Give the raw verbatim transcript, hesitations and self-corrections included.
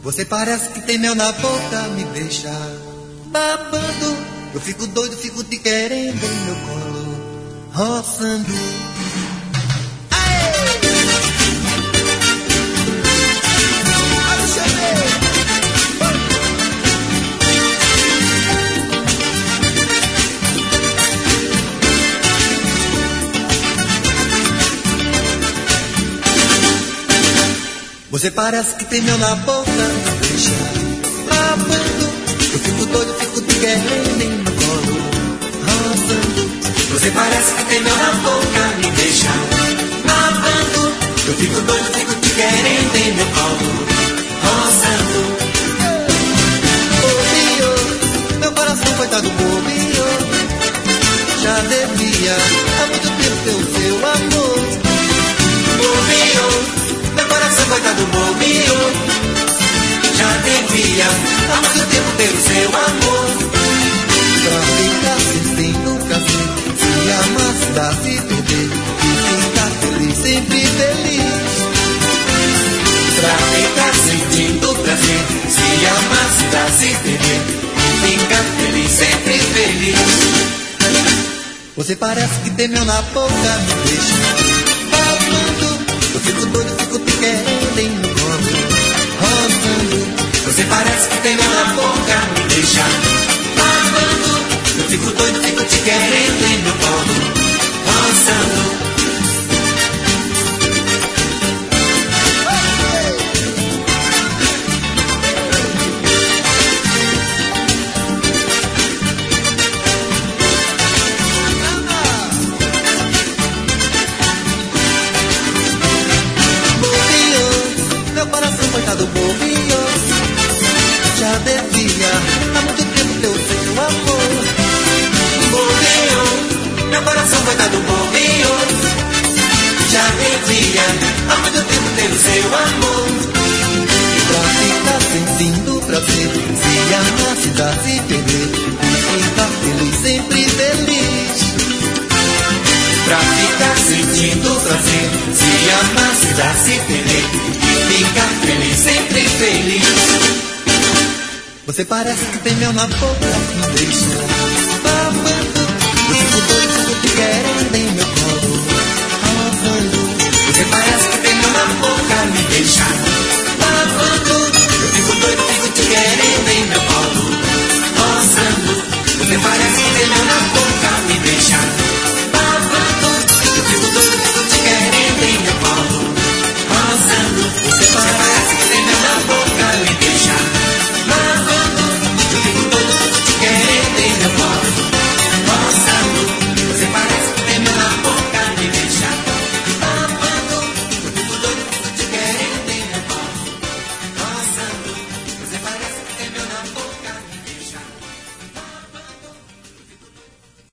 Você parece que tem mel na boca, me deixa babando. Eu fico doido, fico te querendo em meu colo, roçando. Aê! Você parece que tem mel na boca, me deixa babando. Eu fico doido, fico te querendo em meu colo, roçando. Você parece que tem mel na boca, me deixa babando. Eu fico doido, fico te querendo em meu colo, roçando. Bobinho, meu coração coitado bobinho, já devia há muito tempo ter o seu amor. Bobinho, meu coração coitado bobinho, já devia há muito tempo ter o seu amor. Pra ficar sentindo prazer, se amar, se dar, se perder, e ficar feliz, sempre feliz. Pra ficar sentindo prazer, se amar, se dar, se perder, e ficar feliz, sempre feliz. Você parece que tem mel na boca, me deixa babando. Eu fico doido, fico te querendo em meu colo, roçando. Você parece que tem mel na boca, me deixa babando. Eu fico doido, fico te querendo em meu colo, roçando. Coitado bobinho, já devia há muito tempo ter o seu amor. Bobinho, meu coração coitado bobinho, já devia há muito tempo ter o seu amor. Pra ficar sentindo prazer, se amar, se dar, se perder, e ficar feliz, sempre feliz. Pra ficar sentindo prazer, se amar, se dar, se perder, ficar feliz, sempre feliz. Você parece que tem mel na boca, me deixa babando. Eu fico doido, fico te querendo em